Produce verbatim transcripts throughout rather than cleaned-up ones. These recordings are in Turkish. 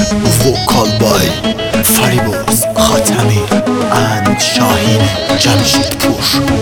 Vocal by Fariboz Khatami and Shahin Jamshidpur.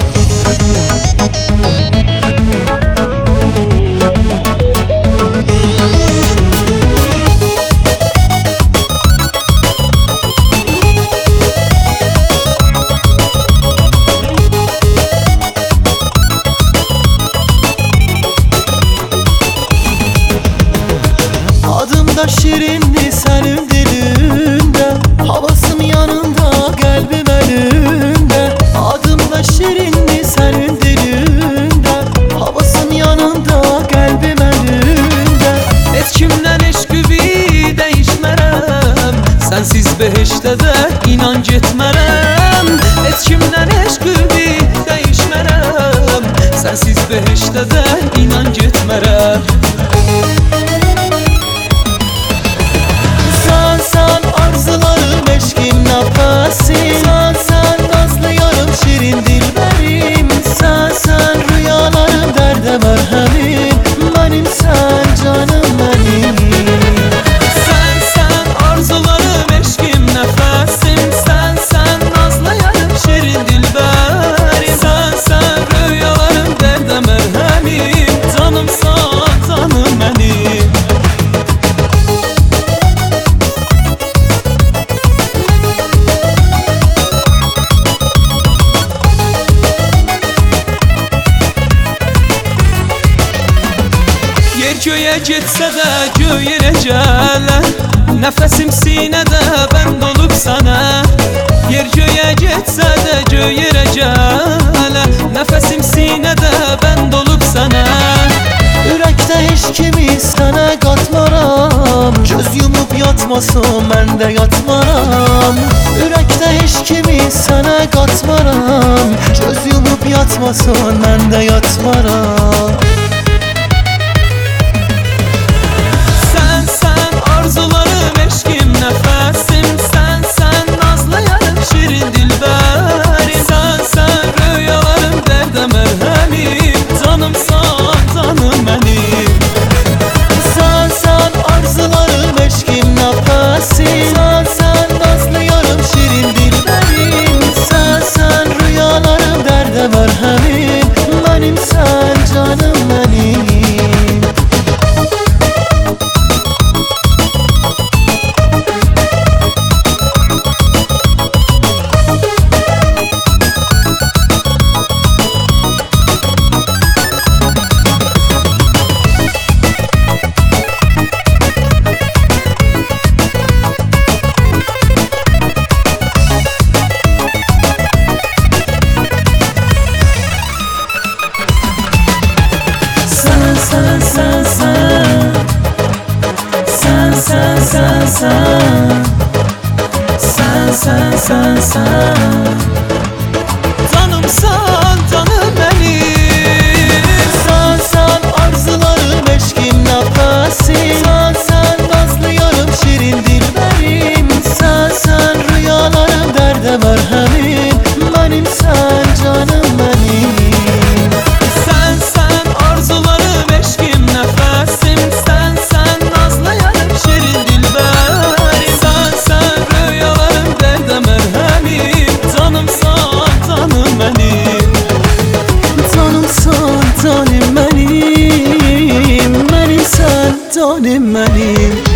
Adımda şirinli senin dilinde, havasım yanında, kalbim elinde. Adımda şirinli senin dilinde, havasım yanında, kalbim elinde. Heç kimdən eşqüvi dəyişmərəm, sənsiz behişdə də inan getmərəm. Heç kimdən eşqüvi dəyişmərəm, sənsiz behişdə də inan getmərəm. Arzularım, eşkim, nefesim. Sen sen nazlı yarım, şirin dilberim. Sen sen rüyalarım, derde merhemim. Benim sen canım benim. Sen sen arzularım, eşkim, nefesim. Sen sen nazlı yarım, şirin dilberim. Sen sen rüyalarım, derde merhemim. Canımsan canım benim. Yer göğe getsə də göy yerə gələr, nəfəsim sinədə bənd olub sənə. Yer göğe getsə də göy yerə gələr, nəfəsim sinədə bənd olub sənə. Ürəkdə heç kimi sənə qatmaram, göz yumub yatmasın mən də yatmaram. Ürəkdə heç kimi sənə qatmaram, göz yumub yatmasın mən də yatmaram. Arzularım, eşkim, nefesim. Sen sen nazlı yarım, şirin dilberim. Sen sen rüyalarım, derde merhemim. Canımsan canım benim. Sen sen arzularım, eşkim, nefesim. Sen sen nazlı yarım, şirin dilberim. Sen sen rüyalarım, derde merhemim. Benim sen canım benim. Sen sen sen sen sen sen sen sen Canımsan canım benim. Sen sen arzularım, eşkim, nefesim. Sen sen nazlı yarım, şirin dilberim. Sen sen rüyalarım, derde merhemim. Benim sen canım benim. Sen sen arzularım, eşkim, nefesim. Sen sen nazlı yarım, şirin dilberim. Sen sen rüyalarım, derde merhemim. Canımsan canım benim. Canımsan canım benim. Benim sen canım benim.